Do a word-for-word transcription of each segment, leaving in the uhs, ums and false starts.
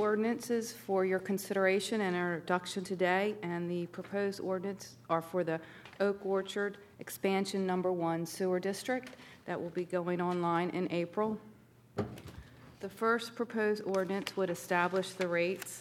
ordinances for your consideration and introduction today, and the proposed ordinance are for the Oak Orchard Expansion Number One Sewer District that will be going online in April. The first proposed ordinance would establish the rates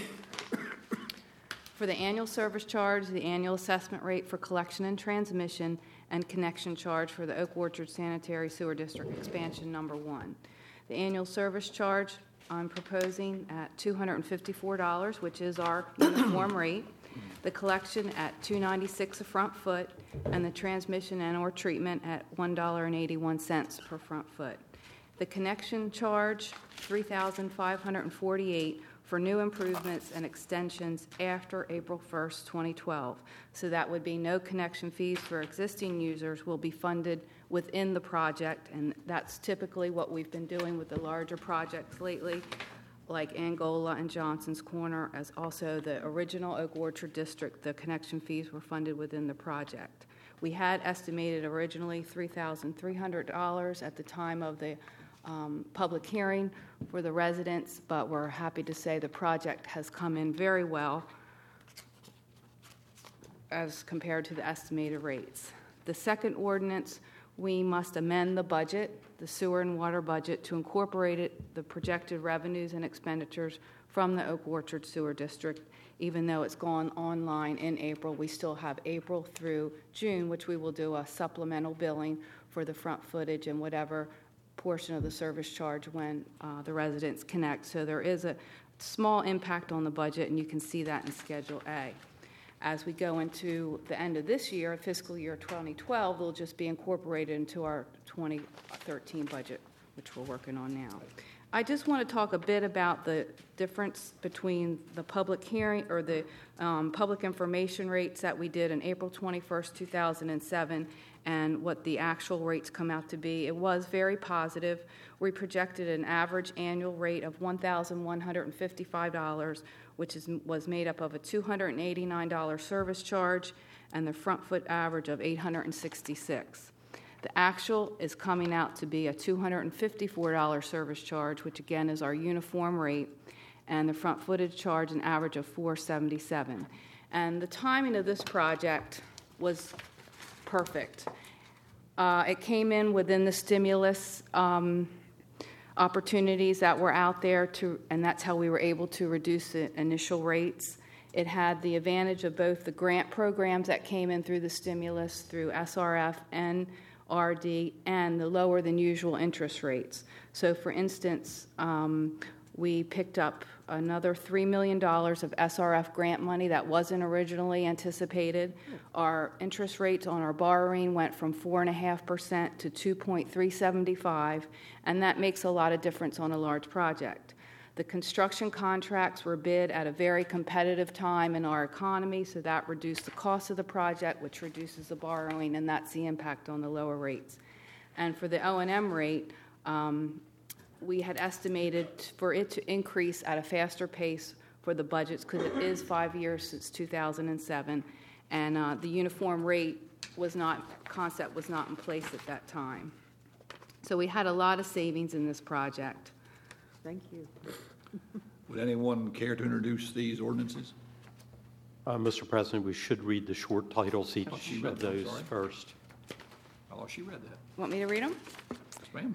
for the annual service charge, the annual assessment rate for collection and transmission, and connection charge for the Oak Orchard Sanitary Sewer District Expansion Number One. The annual service charge I'm proposing at two hundred fifty-four dollars, which is our uniform rate. The collection at two hundred ninety-six dollars a front foot, and the transmission and or treatment at one dollar and eighty-one cents per front foot. The connection charge, three thousand five hundred forty-eight dollars for new improvements and extensions after April first, twenty twelve. So that would be no connection fees for existing users will be funded within the project, and that's typically what we've been doing with the larger projects lately, like Angola and Johnson's Corner, as also the original Oak Orchard District. The connection fees were funded within the project. We had estimated originally three thousand three hundred dollars at the time of the um, public hearing for the residents, but we're happy to say the project has come in very well as compared to the estimated rates. The second ordinance, we must amend the budget, the sewer and water budget, to incorporate it, the projected revenues and expenditures from the Oak Orchard Sewer District. Even though it's gone online in April, we still have April through June, which we will do a supplemental billing for the front footage and whatever portion of the service charge when uh, the residents connect. So there is a small impact on the budget, and you can see that in Schedule A. As we go into the end of this year, fiscal year twenty twelve, they'll just be incorporated into our twenty thirteen budget, which we're working on now. I just want to talk a bit about the difference between the public hearing or the um, public information rates that we did on April twenty-first, two thousand seven, and what the actual rates come out to be. It was very positive. We projected an average annual rate of one thousand one hundred fifty-five dollars, which is, was made up of a two hundred eighty-nine dollars service charge and the front foot average of eight hundred sixty-six dollars. The actual is coming out to be a two hundred fifty-four dollars service charge, which again is our uniform rate, and the front footage charge an average of four hundred seventy-seven dollars. And the timing of this project was perfect. Uh, it came in within the stimulus um, opportunities that were out there, to, and that's how we were able to reduce the initial rates. It had the advantage of both the grant programs that came in through the stimulus, through S R F and R D, and the lower than usual interest rates. So, for instance, um, we picked up another three million dollars of S R F grant money that wasn't originally anticipated. Our interest rates on our borrowing went from four point five percent to two point three seven five, and that makes a lot of difference on a large project. The construction contracts were bid at a very competitive time in our economy, so that reduced the cost of the project, which reduces the borrowing, and that's the impact on the lower rates. And for the O and M rate, um, we had estimated for it to increase at a faster pace for the budgets because it is five years since two thousand seven, and uh, the uniform rate was not, concept was not in place at that time. So we had a lot of savings in this project. Thank you. Would anyone care to introduce these ordinances? Uh, Mister President, we should read the short titles each Oh, she read of them, those sorry. first. Oh, she read that. Want me to read them? Yes, ma'am.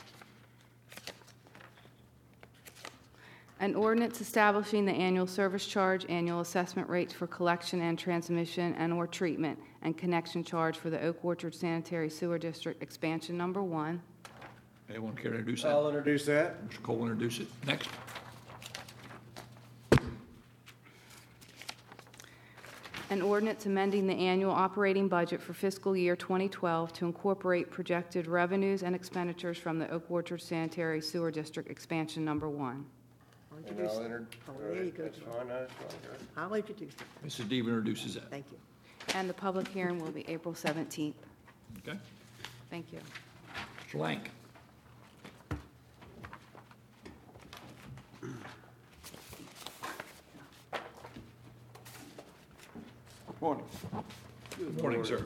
An ordinance establishing the annual service charge, annual assessment rates for collection and transmission and or treatment, and connection charge for the Oak Orchard Sanitary Sewer District Expansion Number One. Anyone care to introduce that? I'll introduce that. Mister Cole will introduce it. Next. An ordinance amending the annual operating budget for fiscal year twenty twelve to incorporate projected revenues and expenditures from the Oak Orchard Sanitary Sewer District Expansion Number One. I'll And introduce I'll it. enter, Oh, all there you right, go. that's fine, that's fine. I'll introduce it. Missus Deeb introduces that. Thank you. And the public hearing will be April seventeenth. Okay. Thank you. Mister Lank. Morning. Good morning, sir.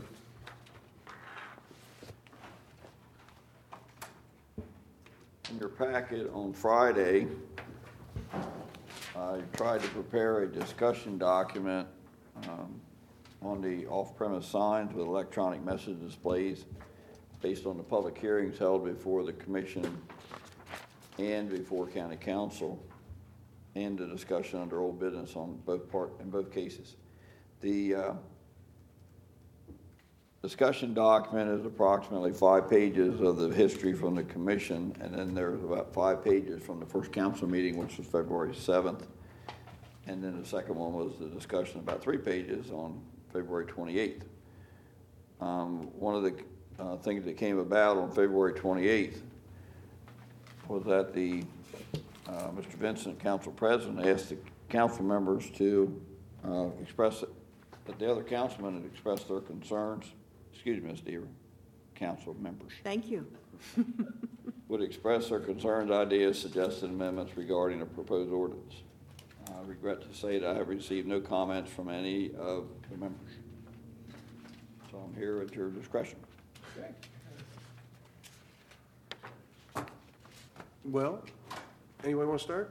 In your packet on Friday, I tried to prepare a discussion document um, on the off-premise signs with electronic message displays based on the public hearings held before the commission and before county council, and the discussion under old business on both part, in both cases. The uh, discussion document is approximately five pages of the history from the commission, and then there's about five pages from the first council meeting, which was February seventh. And then the second one was the discussion, about three pages, on February twenty-eighth. Um, one of the uh, things that came about on February twenty-eighth was that the uh, Mister Vincent, council president, asked the council members to uh, express it, that the other councilmen had expressed their concerns. Excuse me, Miz Deaver, council members Thank you. would express their concerns, ideas, suggested amendments regarding a proposed ordinance. I regret to say that I have received no comments from any of the members. So I'm here at your discretion. Okay. Well, anyone want to start?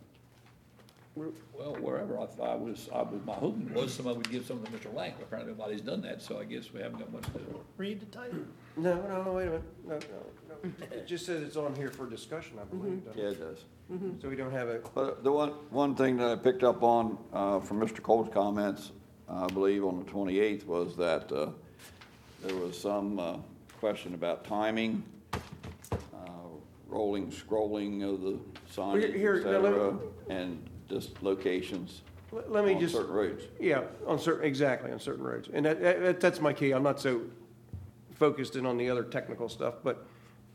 Well, wherever I thought I was, I was, my hope was somebody would give something to Mister Lang. Apparently nobody's done that, so I guess we haven't got much to do. Read the title. No, no, no, wait a minute. No, no, no. It just says it's on here for discussion, I believe. doesn't Yeah, it? it does. So we don't have a, But the one, one thing that I picked up on uh, from Mister Cole's comments, I believe on the twenty-eighth, was that uh, there was some uh, question about timing, uh, rolling, scrolling of the signage, here- et now let- cetera, and just locations let let me on just, certain roads. yeah, on certain, exactly, on certain roads. And that, that, that's my key. I'm not so focused in on the other technical stuff, but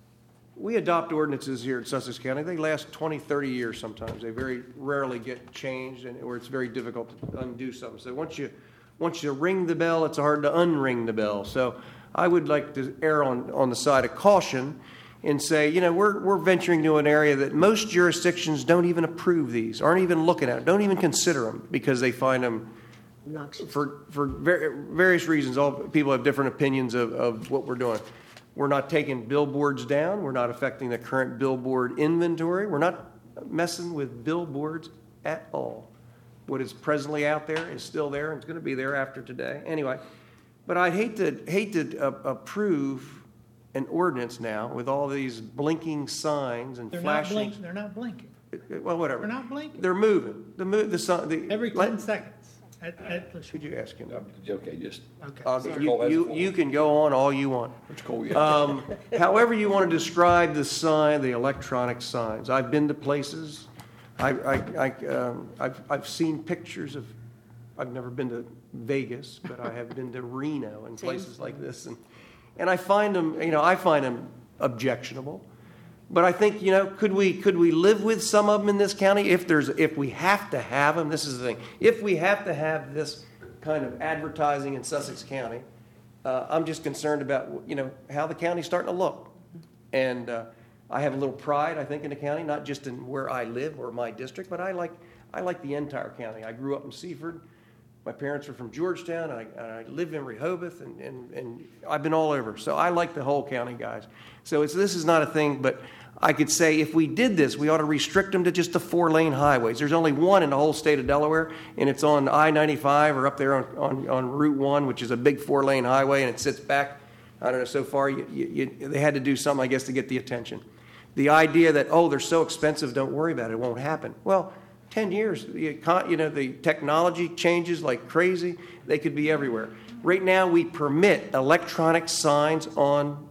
we adopt ordinances here in Sussex County. They last twenty, thirty years sometimes. They very rarely get changed, and or it's very difficult to undo something. So once you, once you ring the bell, it's hard to unring the bell. So I would like to err on, on the side of caution and say, you know, we're, we're venturing to an area that most jurisdictions don't even approve these, aren't even looking at, don't even consider them because they find them Obnoxious. for, for ver- various reasons. All people have different opinions of, of what we're doing. We're not taking billboards down. We're not affecting the current billboard inventory. We're not messing with billboards at all. What is presently out there is still there and it's going to be there after today. Anyway, but I hate to hate to uh, approve an ordinance now with all these blinking signs and They're not flashing. blinking, they're not blinking. Well, whatever. They're not blinking. They're moving. The move. The sun. The, Every let- ten seconds. At, at the, Could you ask him? Okay, just, okay. Uh, Mister you, Cole has the you, floor. you can go on all you want. Mister Cole, yeah. Um, however you want to describe the sign, the electronic signs. I've been to places. I, I, I, um, I've, I've seen pictures of. I've never been to Vegas, but I have been to Reno and Same. places like this, and and I find them. You know, I find them objectionable. But I think, you know, could we could we live with some of them in this county if there's if we have to have them? This is the thing. If we have to have this kind of advertising in Sussex County, uh, I'm just concerned about, you know, how the county's starting to look. And uh, I have a little pride, I think, in the county, not just in where I live or my district, but I like I like the entire county. I grew up in Seaford. My parents are from Georgetown. I, I live in Rehoboth, and, and, and I've been all over. So I like the whole county, guys. So it's this is not a thing, but I could say if we did this, we ought to restrict them to just the four-lane highways. There's only one in the whole state of Delaware, and it's on I ninety-five or up there on, on, on Route one, which is a big four-lane highway, and it sits back. I don't know, so far you, you, you, they had to do something, I guess, to get the attention. The idea that, oh, they're so expensive, don't worry about it, it won't happen. Well, ten years, you know, the technology changes like crazy. They could be everywhere. Right now, we permit electronic signs on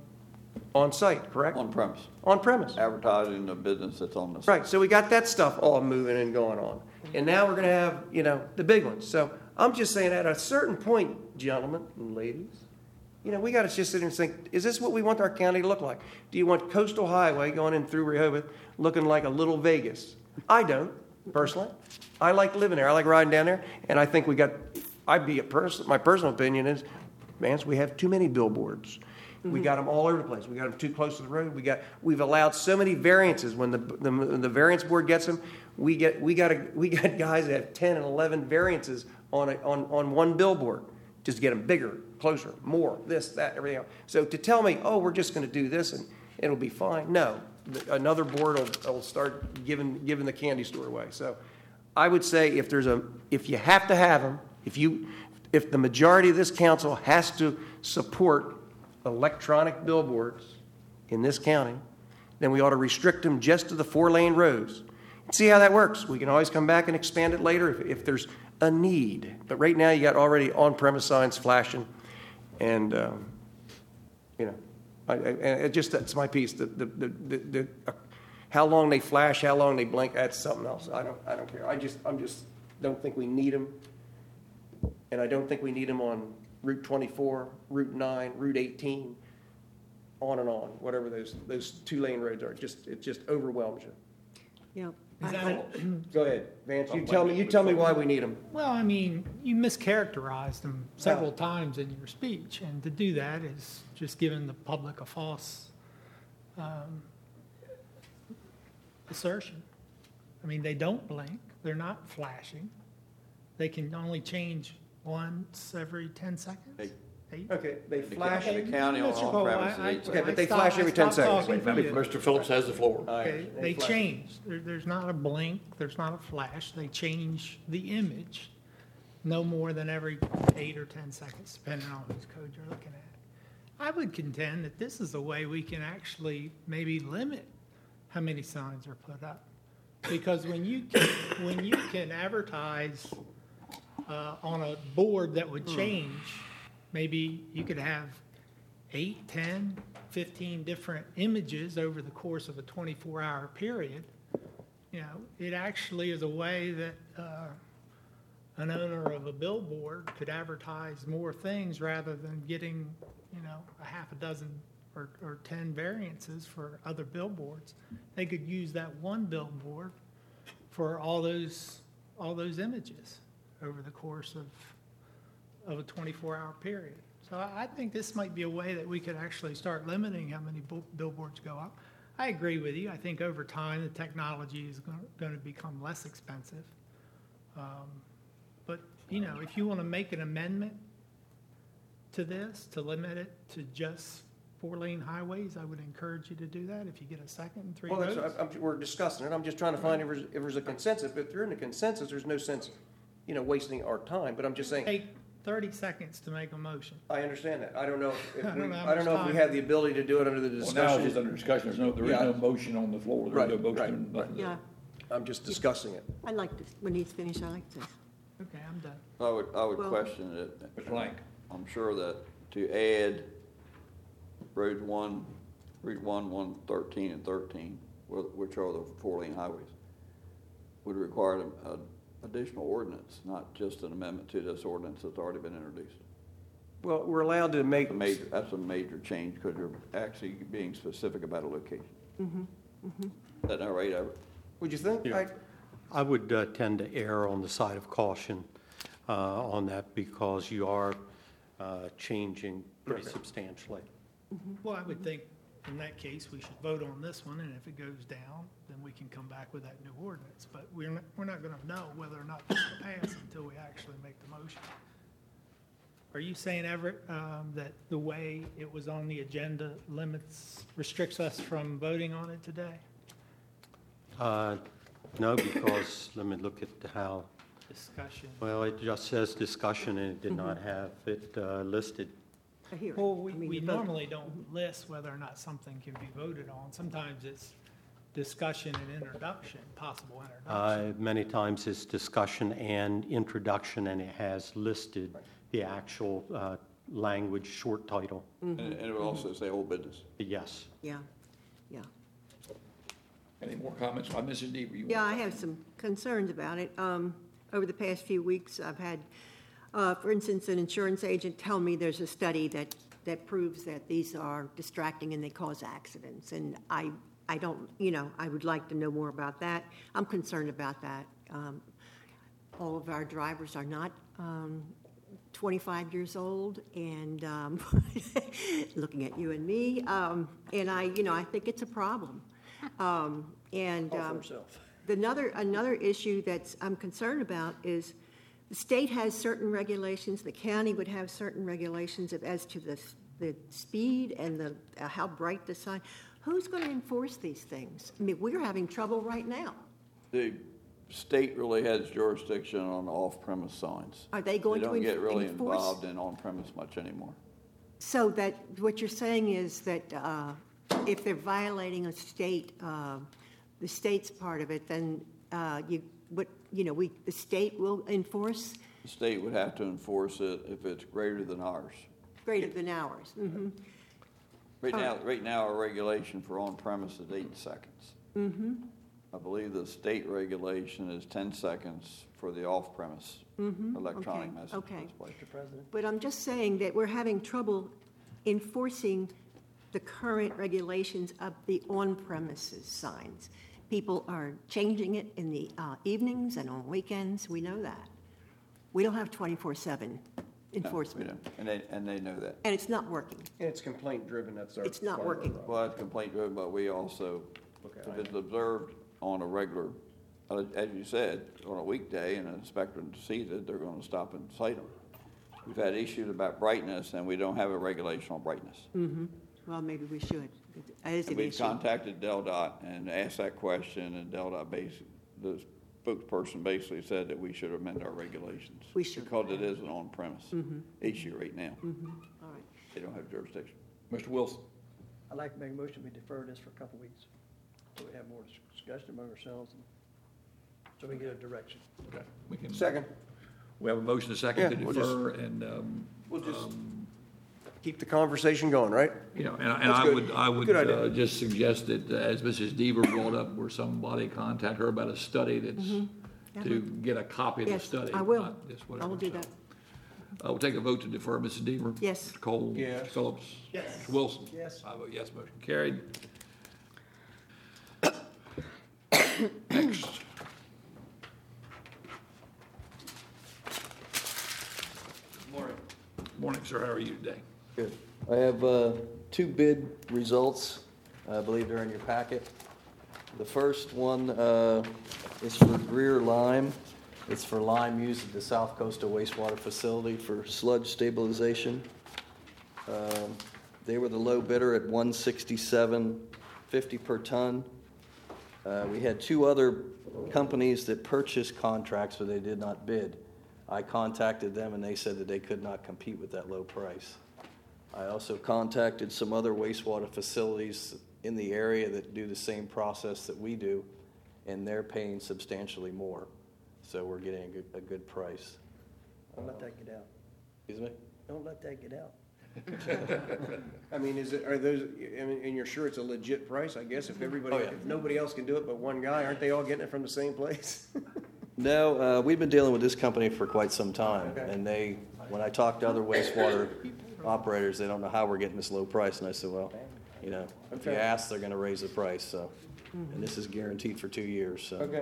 on site, correct? On premise, On premise. advertising the business that's on the site. Right, so we got that stuff all moving and going on. And now we're going to have, you know, the big ones. So I'm just saying at a certain point, gentlemen and ladies, you know, we got to just sit there and think, is this what we want our county to look like? Do you want Coastal Highway going in through Rehoboth looking like a little Vegas? I don't, personally. I like living there. I like riding down there. And I think we got, I'd be a person, my personal opinion is, man, we have too many billboards. We got them all over the place. We got them too close to the road. We got we've allowed so many variances. When the the, when the variance board gets them, we get we got a, we got guys that have ten and eleven variances on a, on on one billboard, just to get them bigger, closer, more, this, that, everything else. So to tell me, oh, we're just going to do this and it'll be fine. No, another board will, will start giving giving the candy store away. So I would say if there's a, if you have to have them, if you, if the majority of this council has to support electronic billboards in this county, then we ought to restrict them just to the four-lane roads. See how that works. We can always come back and expand it later if, if there's a need. But right now, you got already on-premise signs flashing, and um, you know, I, I, and it just that's my piece. The, the, the, the, the uh, how long they flash, how long they blink, that's something else. I don't, I don't care. I just, I'm just don't think we need them, and I don't think we need them on Route twenty-four, Route nine, Route eighteen, on and on, whatever those those two-lane roads are. Just it just overwhelms you. Yeah. Is I- that I- it? Go ahead, Vance. You tell me. You tell me why we need them. Well, I mean, you mischaracterized them several times in your speech, and to do that is just giving the public a false um, assertion. I mean, they don't blink. They're not flashing. They can only change once every ten seconds. Eight. Eight? Okay, they The flash. county- the county on Mister Cole, on-premise is I- I- eight Okay, but I they stopped- flash I every ten stopped seconds. talking for you. Mister Phillips has the floor. Okay, They they flash. change. There, there's not a blink, there's not a flash. They change the image no more than every eight or ten seconds, depending on whose code you're looking at. I would contend that this is a way we can actually maybe limit how many signs are put up. Because when you can, when you can advertise uh, on a board that would change, maybe you could have eight, ten, fifteen different images over the course of a twenty-four hour period. You know, it actually is a way that uh, an owner of a billboard could advertise more things rather than getting, you know, a half a dozen or, or ten variances for other billboards. They could use that one billboard for all those, all those images over the course of, of a twenty-four hour period. So I I think this might be a way that we could actually start limiting how many bill- billboards go up. I agree with you. I think over time, the technology is going to become less expensive. Um, But, you know, if you want to make an amendment to this, to limit it to just four-lane highways, I would encourage you to do that if you get a second and three Well, that's, votes. I'm, we're discussing it. I'm just trying to find if there's, if there's a consensus. But if you're in a consensus, there's no sense, you know, wasting our time. But I'm just saying, Take thirty seconds to make a motion. I understand that. I don't know if I we, don't know how I don't know much if we time. have the ability to do it under the Well, now it's discussion. just under discussion, there's no, there is Yeah. no motion on the floor, there's no Right, right, motion, nothing. Yeah, I'm just discussing it. I like this. When he's finished, I like this. Okay, I'm done. I would, I would Well- question it. Mister Lang. I'm sure that to add Road one, Route one, one thirteen and thirteen, wh- which are the four-lane highways, would require an additional ordinance, not just an amendment to this ordinance that's already been introduced. Well, we're allowed to make, A major, that's a major change because you're actually being specific about a location. Is that not right, Everett? would you think? Yeah. I- I would uh, tend to err on the side of caution uh, on that because you are uh, changing pretty Okay. substantially. Well, I would think in that case, we should vote on this one, and if it goes down, then we can come back with that new ordinance. But we're not, we're not going to know whether or not this will pass until we actually make the motion. Are you saying, Everett, um, that the way it was on the agenda limits, restricts us from voting on it today? Uh, No, because, let me look at how, Discussion. well, it just says discussion and it did not have it uh, listed. I hear it. Well, we, I mean, we you vote. normally don't list whether or not something can be voted on. Sometimes it's discussion and introduction, possible introduction. Uh, Many times it's discussion and introduction, and it has listed the actual uh, language short title. And and it would also say old business. Yes. Yeah, yeah. Any more comments by Missus Deaver? You Yeah, I want- have some concerns about it. Um, over the past few weeks, I've had, uh, for instance, an insurance agent tell me there's a study that, that proves that these are distracting and they cause accidents. And I, I don't, you know, I would like to know more about that. I'm concerned about that. Um, all of our drivers are not, um, twenty-five years old, and, um, looking at you and me, um, and I, you know, I think it's a problem. Um, and, All for um, himself. the another, another issue that's I'm concerned about is the state has certain regulations, the county would have certain regulations of- as to the, the speed and the, uh, how bright the sign. Who's going to enforce these things? I mean, we're having trouble right now. The, state really has jurisdiction on off-premise signs. Are they going to They don't get enf- really enforce? involved in on-premise much anymore. So that, what you're saying is that uh, if they're violating a state, uh, the state's part of it, then uh, you, what, you know, we, the state will enforce The state would have to enforce it if it's greater than ours. greater than ours? Mhm. Right now, right now, our regulation for on-premise is eight seconds. Mm-hmm. I believe the state regulation is ten seconds for the off-premise electronic Okay, message okay. display. But I'm just saying that we're having trouble enforcing the current regulations of the on-premises signs. People are changing it in the uh, evenings and on weekends, we know that. We don't have twenty-four seven No, we enforcement, don't. And they, and they know that. and it's not working. And it's complaint driven, that's our. It's not part of our working. problem. Well, that's complaint driven, but we also, Okay, if I- it's observed on a regular, uh, as you said, on a weekday and an inspector sees it, they're gonna stop and cite them. We've had issues about brightness and we don't have a regulation on brightness. Well, maybe we should. That is And an we've issue. contacted Del Dot and asked that question, and Del Dot basically, the spokesperson basically said that we should amend our regulations. We should. Because it is an on-premise issue right now. All right. They don't have jurisdiction. Mister Wilson? I'd like to make a motion, we defer this for a couple of weeks, so we have more dis- discussion among ourselves, and so we get a direction. Okay. We can. Second, We have a motion, a second to Yeah, we'll just- defer, and, um, we'll just keep the conversation going, right? you know, and and That's I good. would, I would Good idea. uh, just suggest that, uh, as Missus Deaver brought up, where somebody contact her about a study that's, to get a copy of the Yes, study. I will. not just I whatever. will do So, that. Uh, we'll take a vote to defer, Missus Deaver. Yes. Mister Cole. Yes. Mister Phillips. Yes. Mister Wilson. Yes. I vote yes, motion carried. Next. Morning. Morning, sir. How are you today? Good. I have uh, two bid results, I believe they're in your packet. The first one uh, is for Greer Lime. It's for lime used at the South Coastal Wastewater Facility for sludge stabilization. Um, They were the low bidder at one sixty-seven fifty per ton. Uh, We had two other companies that purchased contracts, but they did not bid. I contacted them, and they said that they could not compete with that low price. I also contacted some other wastewater facilities in the area that do the same process that we do, and they're paying substantially more. So we're getting a good, a good price. Don't let that get out. Excuse me? Don't let that get out. I mean, is it, are those, I mean, and you're sure it's a legit price, I guess, if everybody, Oh, yeah. if nobody else can do it but one guy, aren't they all getting it from the same place? No, uh, we've been dealing with this company for quite some time, Okay. and they, when I talk to other wastewater operators, they don't know how we're getting this low price, and I said, well, you know, if you Okay. ask, they're gonna raise the price, so. And this is guaranteed for two years, so. Okay.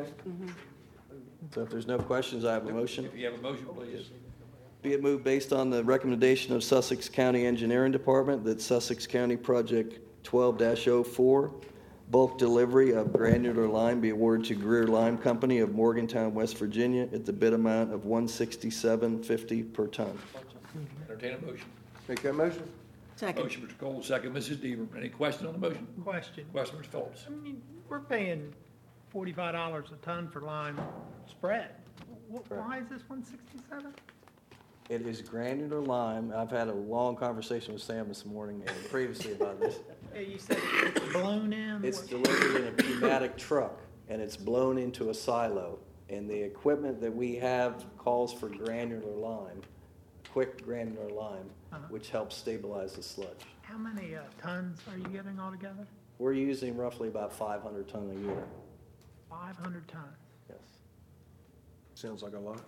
So if there's no questions, I have a motion. If you have a motion, please. Be it moved based on the recommendation of Sussex County Engineering Department that Sussex County Project twelve dash oh four, bulk delivery of granular lime be awarded to Greer Lime Company of Morgantown, West Virginia at the bid amount of one sixty-seven fifty per ton. Entertain a motion. Make that motion? Second. Motion, Mister Cole, second, Missus Deaver. Any question on the motion? Question. Question, Mister Phillips. I mean, we're paying forty-five dollars a ton for lime spread. Wh- Why is this one sixty-seven? It is granular lime. I've had a long conversation with Sam this morning and previously about this. Yeah, you said it's blown in. It's What- delivered in a pneumatic truck, and it's blown into a silo. And the equipment that we have calls for granular lime, quick granular lime, Uh-huh. which helps stabilize the sludge. How many uh, tons are you getting altogether? We're using roughly about five hundred ton a year, five hundred tons. yes. Sounds like a lot.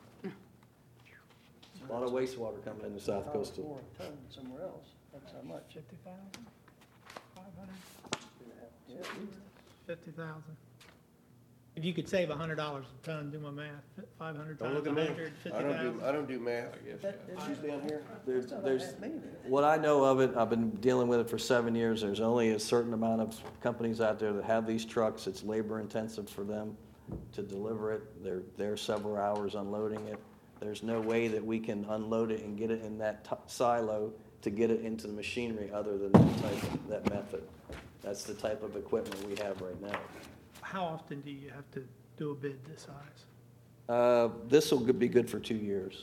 A lot of wastewater coming into South If I was Coastal. pouring a ton somewhere else, that's how much. fifty thousand? five hundred? Yeah. fifty thousand. If you could save one hundred dollars a ton, do my math, five hundred Don't times look at one me. hundred, fifty I don't do, thousand. I don't do math. That- that's She's down here. There's, not there's, that many. what I know of it, I've been dealing with it for seven years. There's only a certain amount of companies out there that have these trucks. It's labor intensive for them to deliver it. They're there several hours unloading it. There's no way that we can unload it and get it in that t- silo to get it into the machinery other than that type of, that method. That's the type of equipment we have right now. How often do you have to do a bid this size? Uh, This will be good for two years.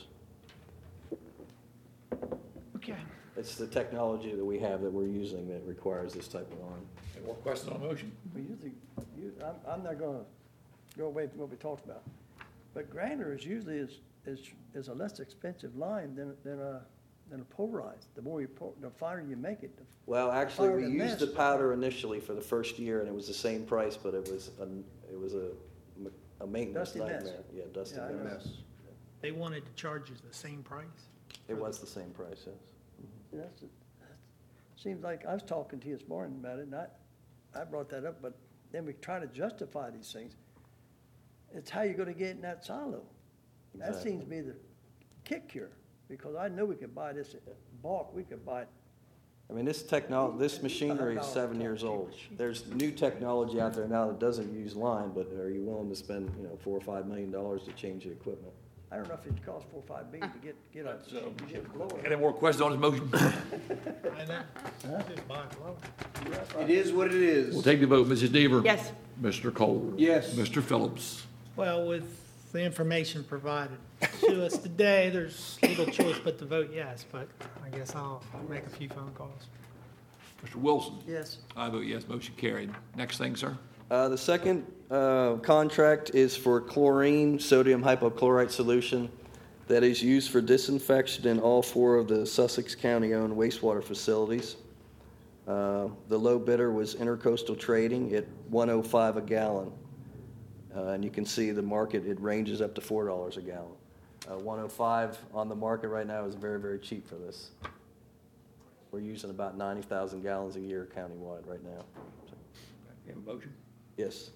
Okay. It's the technology that we have that we're using that requires this type of line. Any more questions on the motion? We usually, you, I'm, I'm not gonna go away from what we talked about. But Grander is usually is, is, is a less expensive line than, than a, than a polarized. The more you, po- the finer you make it, the Well, actually, we Powder used the mist. powder initially for the first year, and it was the same price, but it was, a- it was a, a maintenance Dusty mess. nightmare. Yeah, dusty Yeah, I know. mess. They wanted to charge us the same price? It was the same price, yes. That's, that seems like, I was talking to you this morning about it, and I, I brought that up, but then we try to justify these things. It's how you're gonna get in that silo. That Exactly. seems to be the kick here, because I know we could buy this in bulk, we could buy it. I mean, this technol, this machinery is seven years old. There's new technology out there now that doesn't use line, but are you willing to spend, you know, four or five million dollars to change the equipment? I don't know if it costs four or five billion to get, get a, That's, um, to get a blower. Any more questions on this motion? I know. Just buy it low. It is what it is. We'll take the vote. Missus Deaver? Yes. Mister Cole? Yes. Mister Phillips? Well, with the information provided to us today, there's little choice but to vote yes, but I guess I'll make a few phone calls. Mister Wilson? Yes, I vote yes, motion carried. Next thing, sir? Uh, The second uh, contract is for chlorine sodium hypochlorite solution that is used for disinfection in all four of the Sussex County-owned wastewater facilities. Uh, The low bidder was Intercoastal Trading at one oh five a gallon. Uh, And you can see the market, it ranges up to four dollars a gallon. Uh, one oh five on the market right now is very, very cheap for this. We're using about ninety thousand gallons a year countywide right now. So, You have a motion? yes.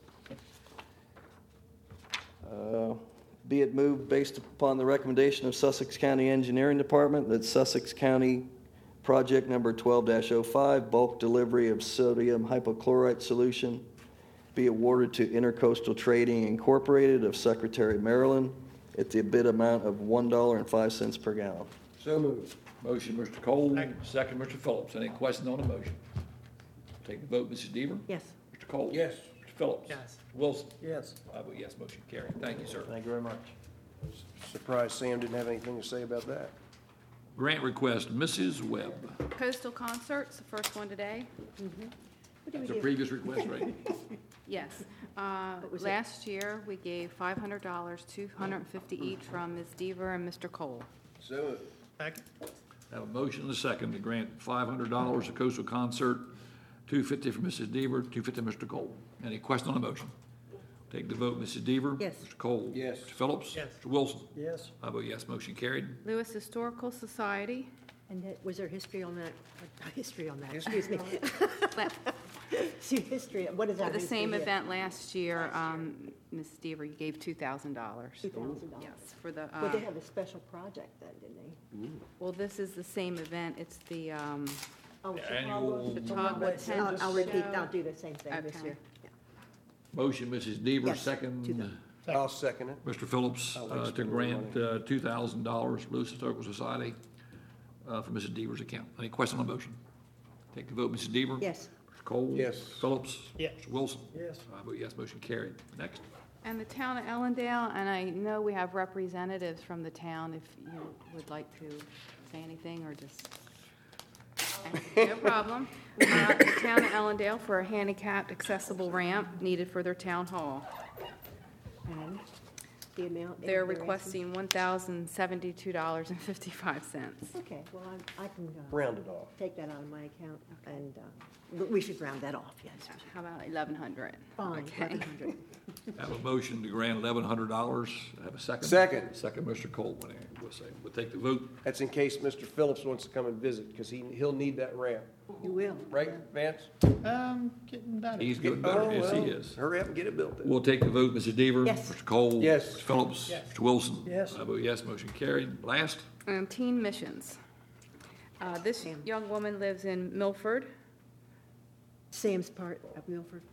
Uh, Be it moved based upon the recommendation of Sussex County Engineering Department that Sussex County Project Number twelve dash oh five, bulk delivery of sodium hypochlorite solution, be awarded to Intercoastal Trading Incorporated of Secretary, Maryland, at the bid amount of one dollar and five cents per gallon. So moved. Motion, Mister Cole. Second. Second, Mister Phillips. Any questions on the motion? Take the vote. Missus Deaver? Yes. Mister Cole? Yes. Mister Phillips? Yes. Mister Wilson? yes. I vote yes, motion carried. Thank you, sir. Thank you very much. Surprised Sam didn't have anything to say about that. Grant request, Missus Webb. Coastal Concerts, the first one today. That's a previous request, right? Yes. Uh, was it? Last year, we gave five hundred dollars, two hundred fifty each from Miz Deaver and Mister Cole. So moved. Second? Have a motion and a second to grant five hundred dollars to Coastal Concert, two fifty for Missus Deaver, two fifty Mister Cole. Any question on the motion? Take the vote. Missus Deaver? Yes. Mister Cole? Yes. Mister Phillips? Yes. Mister Wilson? Yes, I vote yes, motion carried. Lewis Historical Society, And that, was there history on that? Uh, History on that, excuse me. but See, history, what is for that? the same history? event last year, um, Miz Deaver, you gave two thousand dollars. two thousand dollars. Yes, for the, Well, they uh, have a special project then, didn't they? well, this is the same event. It's the, um, Oh, Annual- the Chautauqua Tent I'll, I'll repeat, Show. I'll do the same thing this Okay. year. Yeah. Motion, Missus Deaver, Yes, to second. them. I'll second it. Mister Phillips, I like uh, to spending grant uh, two thousand dollars Lewis Historical Society uh, for Missus Deaver's account. Any question on the motion? Take the vote. Missus Deaver? Yes. Mister Cole? Yes. Phillips? Yes. Mister Wilson? yes. I vote yes, motion carried. Next. and the town of Ellendale, and I know we have representatives from the town, if you would like to say anything or just, no problem. Uh, The town of Ellendale for a handicapped accessible ramp needed for their town hall. And the amount? They're asking? requesting one thousand seventy-two dollars and fifty-five cents. Okay, well, I, I can, uh, Round it off. take that out of my account, and, uh, but we should round that off, yes. How about eleven hundred? Fine, Okay. eleven hundred. Have a motion to grant eleven hundred dollars. Have a second? Second. Second, Mister Cole. We'll say, we'll take the vote. That's in case Mister Phillips wants to come and visit, because he, he'll need that ramp. You will. Right, Vance? Um, getting better. He's doing better. Oh, Yes, he well, is. Hurry up and get it built then. We'll take the vote. Missus Deaver? Yes. Mister Cole? Yes. Mister Phillips? Yes. Mister Wilson? Yes. I vote yes, motion carried. Last. And Teen Missions. Uh, This Sam. young woman lives in Milford. Sam's part of Milford.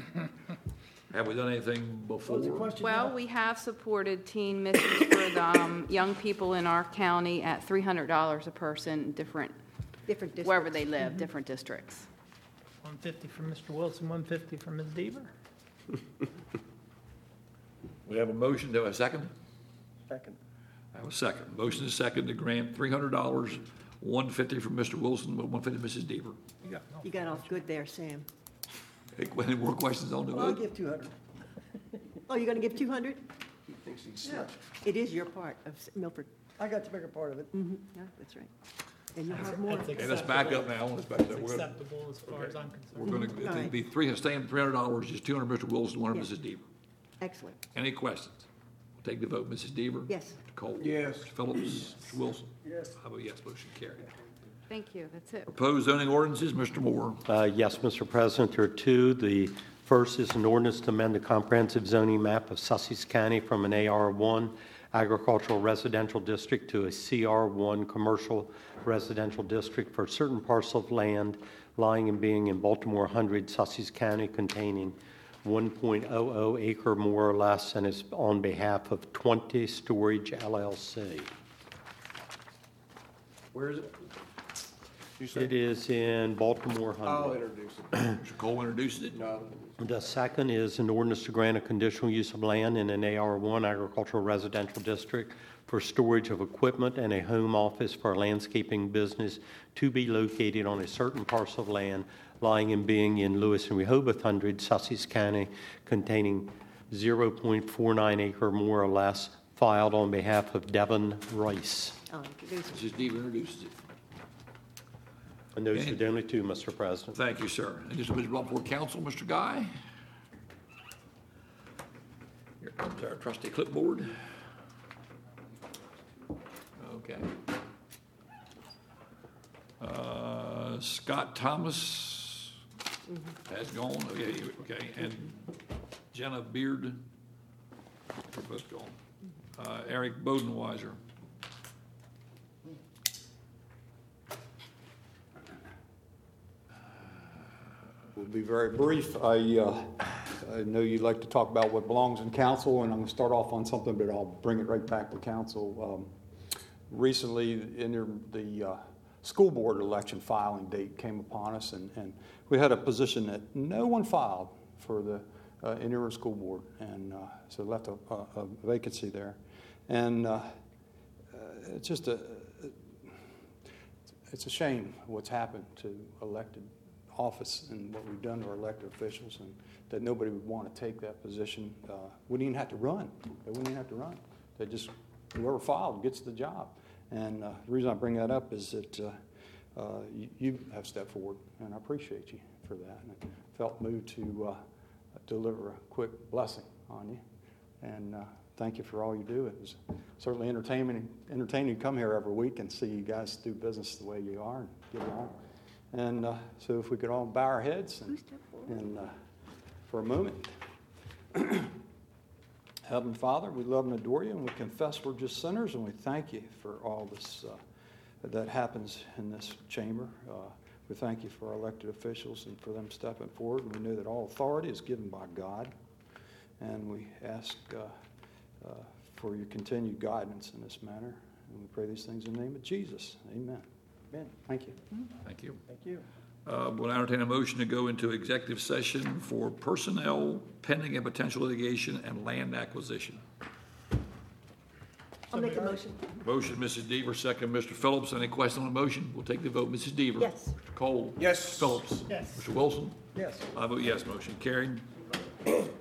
Have we done anything before? What's the question Well, now? we have supported teen missions for the um, young people in our county at three hundred dollars a person, different, Different districts. wherever they live, different districts. One fifty from Mister Wilson, one fifty from Miz Deaver. We have a motion. Do I have a second? Second. I have a second. Motion is second to grant three hundred dollars, one fifty from Mister Wilson, one fifty Missus Deaver. You got off good there, Sam. Any more questions on the Well, I'll vote? give two hundred. Oh, you're going to give two hundred? He thinks he's Yeah, It is your part of S- Milford. I got the bigger part of it. Mhm, yeah, that's right. And you'll have more. That's Okay, let's back up now. Let's back up. It's We're gonna, acceptable as far as I'm we're concerned. gonna, All it'd right. be three, staying three hundred dollars, just two hundred Mister Wilson, one hundred Yes. Missus Deaver. Excellent. Any questions? We'll take the vote. Missus Deaver? Yes. Mister Cole? Yes. Mister Phillips? Mister Wilson? Yes. I vote yes, motion carried. Thank you, that's it. Proposed zoning ordinances, Mister Moore. Uh, Yes, Mister President, there are two. The first is an ordinance to amend the comprehensive zoning map of Sussex County from an A R one agricultural residential district to a C R one commercial residential district for a certain parcel of land lying and being in Baltimore one hundred, Sussex County, containing one point zero zero acre more or less, and is on behalf of twenty Storage L L C. Where is it? You It said? is in Baltimore one I'll hundred. introduce it. Mister Cole introduces it. No. The second is an ordinance to grant a conditional use of land in an A R one agricultural residential district for storage of equipment and a home office for a landscaping business to be located on a certain parcel of land lying and being in Lewis and Rehoboth one hundred, Sussex County, containing zero point four nine acre more or less, filed on behalf of Devin Rice. I'll introduce it. Missus Deaver introduces it. And those Okay. are the only two, Mister President. Thank you, sir. And this is brought before council, Mister Guy. Here comes our trusty clipboard. Okay. Uh, Scott Thomas has gone, okay, okay, and Jenna Beard, they're both gone. Uh, Eric Bodenweiser. Will be very brief. I, uh, I know you'd like to talk about what belongs in council, and I'm going to start off on something, but I'll bring it right back to council. Um, recently, in the, the uh, school board election filing date came upon us, and, and we had a position that no one filed for the uh, interim school board, and uh, so left a, a, a vacancy there. And uh, uh, it's just a, it's a shame what's happened to elected office and what we've done to our elected officials, and that nobody would want to take that position. Uh, wouldn't even have to run. They wouldn't even have to run. They just, whoever filed gets the job. And uh, the reason I bring that up is that uh, uh, you, you have stepped forward, and I appreciate you for that. And I felt moved to uh, deliver a quick blessing on you. And uh, thank you for all you do. It was certainly entertaining, entertaining to come here every week and see you guys do business the way you are and get along. And uh, so if we could all bow our heads and, and uh, for a moment. Heavenly Father, we love and adore you, and we confess we're just sinners, and we thank you for all this uh, that happens in this chamber. Uh, we thank you for our elected officials and for them stepping forward, and we know that all authority is given by God. And we ask uh, uh, for your continued guidance in this matter, and we pray these things in the name of Jesus. Amen. Amen. Thank you. Thank you. Thank you. Uh, We'll entertain a motion to go into executive session for personnel, pending and potential litigation, and land acquisition. I'll make a motion. Motion, Missus Deaver, second, Mister Phillips. Any question on the motion? We'll take the vote. Missus Deaver? Yes. Mister Cole? Yes. Phillips? Yes. Mister Wilson? Yes. I vote yes, motion carried.